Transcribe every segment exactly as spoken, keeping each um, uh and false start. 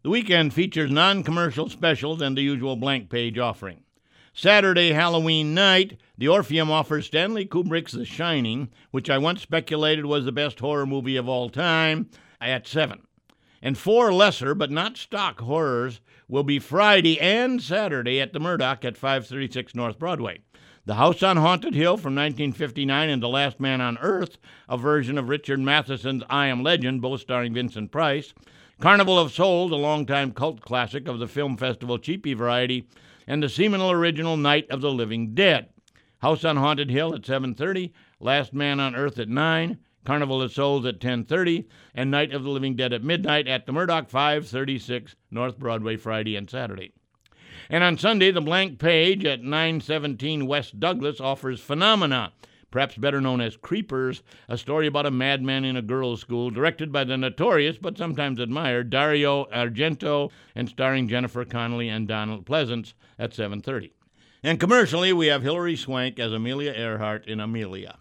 The weekend features non-commercial specials and the usual blank page offering. Saturday, Halloween night, the Orpheum offers Stanley Kubrick's The Shining, which I once speculated was the best horror movie of all time, at seven. And four lesser but not stock horrors will be Friday and Saturday at the Murdoch at five thirty-six North Broadway. The House on Haunted Hill from nineteen fifty-nine and The Last Man on Earth, a version of Richard Matheson's I Am Legend, both starring Vincent Price. Carnival of Souls, a longtime cult classic of the film festival cheapie variety, and the seminal original Night of the Living Dead. House on Haunted Hill at seven thirty, Last Man on Earth at nine, Carnival of Souls at ten thirty, and Night of the Living Dead at midnight at the Murdoch, five thirty-six North Broadway, Friday and Saturday. And on Sunday, the Blank Page at nine seventeen West Douglas offers Phenomena, perhaps better known as Creepers, a story about a madman in a girls' school, directed by the notorious but sometimes admired Dario Argento and starring Jennifer Connelly and Donald Pleasance at seven thirty. And commercially, we have Hilary Swank as Amelia Earhart in Amelia.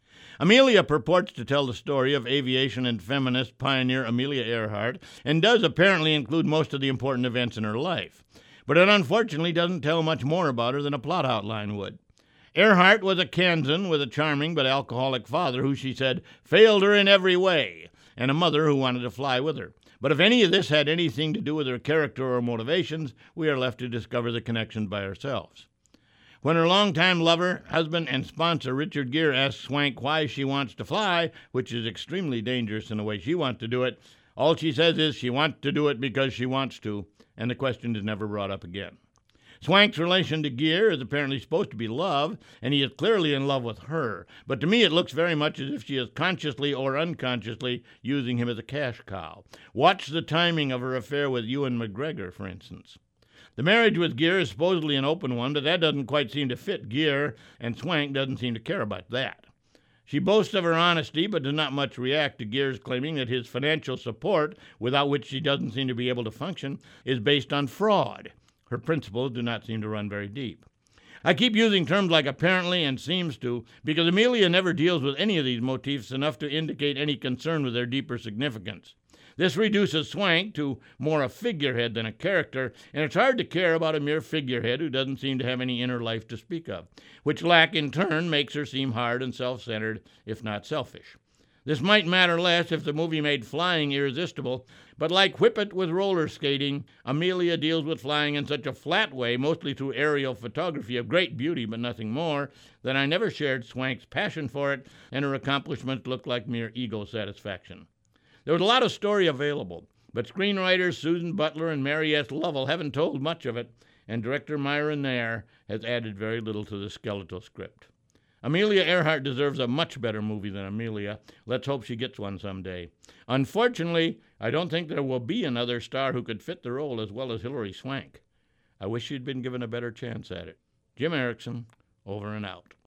Amelia purports to tell the story of aviation and feminist pioneer Amelia Earhart and does apparently include most of the important events in her life. But it unfortunately doesn't tell much more about her than a plot outline would. Earhart was a Kansan with a charming but alcoholic father who, she said, failed her in every way, and a mother who wanted to fly with her. But if any of this had anything to do with her character or motivations, we are left to discover the connection by ourselves. When her longtime lover, husband, and sponsor Richard Gere asks Swank why she wants to fly, which is extremely dangerous in the way she wants to do it, all she says is she wants to do it because she wants to, and the question is never brought up again. Swank's relation to Gere is apparently supposed to be love, and he is clearly in love with her. But to me, it looks very much as if she is consciously or unconsciously using him as a cash cow. Watch the timing of her affair with Ewan McGregor, for instance. The marriage with Gere is supposedly an open one, but that doesn't quite seem to fit Gere, and Swank doesn't seem to care about that. She boasts of her honesty, but does not much react to Gere's claiming that his financial support, without which she doesn't seem to be able to function, is based on fraud. Her principles do not seem to run very deep. I keep using terms like apparently and seems to because Amelia never deals with any of these motifs enough to indicate any concern with their deeper significance. This reduces Swank to more a figurehead than a character, and it's hard to care about a mere figurehead who doesn't seem to have any inner life to speak of, which lack in turn makes her seem hard and self-centered, if not selfish. This might matter less if the movie made flying irresistible, but like Whippet with roller skating, Amelia deals with flying in such a flat way, mostly through aerial photography of great beauty but nothing more, that I never shared Swank's passion for it, and her accomplishments looked like mere ego satisfaction. There was a lot of story available, but screenwriters Susan Butler and Mary S. Lovell haven't told much of it, and director Myra Nair has added very little to the skeletal script. Amelia Earhart deserves a much better movie than Amelia. Let's hope she gets one someday. Unfortunately, I don't think there will be another star who could fit the role as well as Hilary Swank. I wish she'd been given a better chance at it. Jim Erickson, over and out.